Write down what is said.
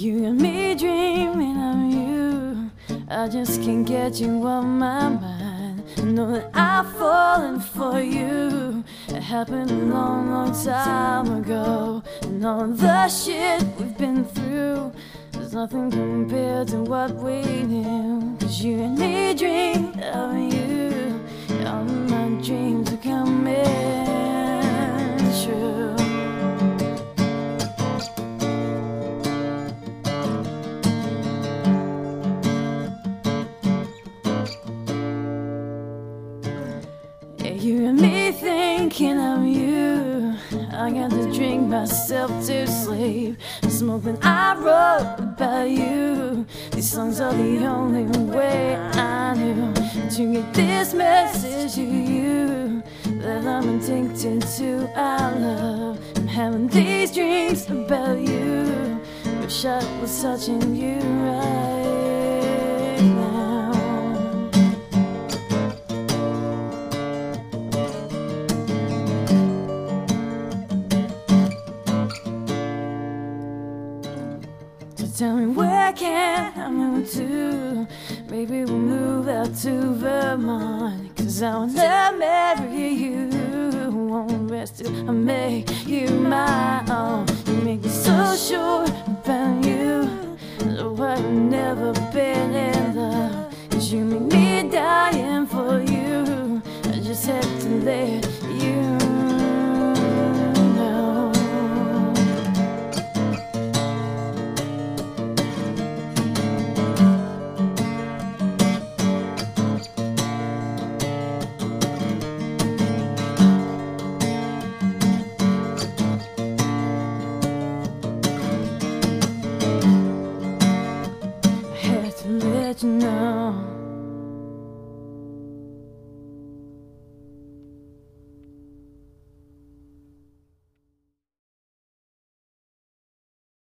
You got me dreaming of you. I just can't get you off my mind. I know that I've fallen for you. It happened a long, long time ago. And all the shit we've been through, there's nothing compared to what we knew. 'Cause you and me dreamed of you. All my dreams are coming true. You and me thinking of you. I got to drink myself to sleep. Smoking, I wrote about you. These songs are the only way I knew to get this message to you, that I'm addicted to our love. I'm having these dreams about you. Wish I was touching you right now. Tell me, where can I move to? Maybe we'll move out to Vermont. 'Cause I wanna marry you. Won't rest till I make you my own. You make me so sure about you. So I've never been in love. 'Cause you make me dying for you. I just had to let you know. Let you know